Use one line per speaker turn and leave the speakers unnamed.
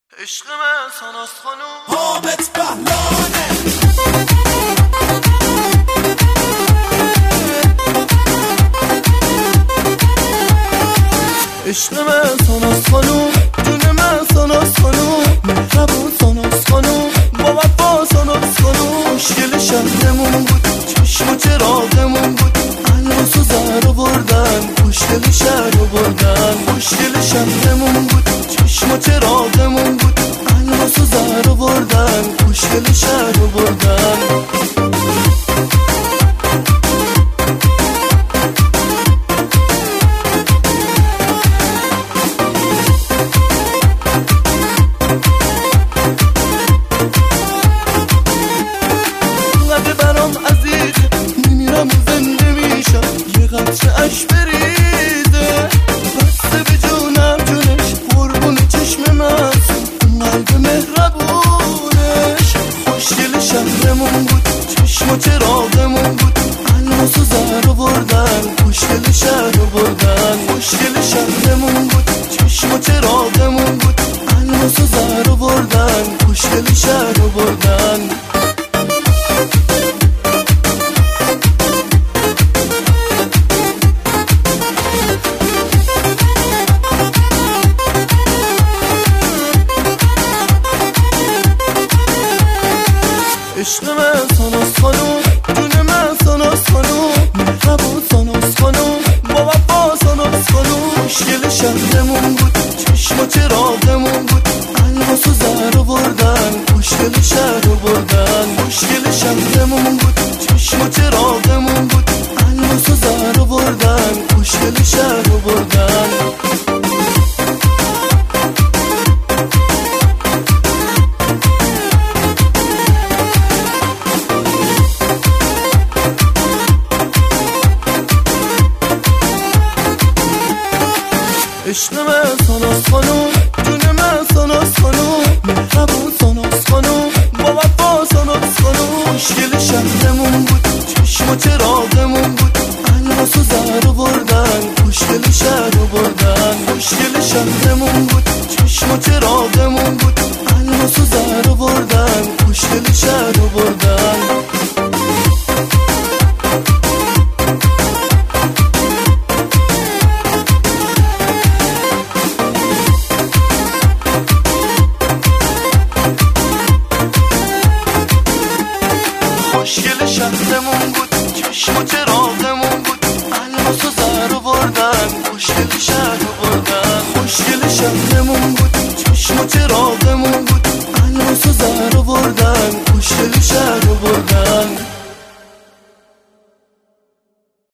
عشق من ساناس خانوم
حامد بهلانه
عشق من ساناس خانوم جون من ساناس خانوم مهربون ساناس خانوم با وفا ساناس خانوم مشکل شهرمون بود چشم و چراغمون بود الماس و زهر بردن مشکل شهر بردن مشکل شهرمون بود چشم و چراغمون بود الماس و زهر بردن مشکل شهر بردن اش بریزه بسته به جونم جونش قربون چشم من قلب مهربونش خوشگل شهرمون بود چشم و چراغمون بود الماس و زهر بردن خوشگل شهر بردن خوشگل شهرمون بود چشم و چراغمون بود الماس و زهر بردن خوشگل شهر بردن عشق من ساناس خانوم جون من ساناس خانوم مهربون ساناس خانوم با وفا ساناس خانوم مشکل شهرمون بود چشم و چراغمون بود الماس و زهر بردن مشکل شهر بردن مشکل شهرمون بود چشم و چراغمون بود الماس و زهر بردن مشکل شهر بردن عشق من ساناس خانوم جون من ساناس خانوم مهربون ساناس خانوم با وفا ساناس خانوم مشکل شهرمون بود چشم و چراغمون بود الماس و زهر بردن مشکل شهر بردن مشکل شهرمون بود چشم و چراغمون بود الماس و زهر بردن مشکل شهر بردن مشکل شهرمون بود چشم و چراغمون بود الماس و زهر بردن مشکل شهر بردن مشکل شهرمون بود چشم و چراغمون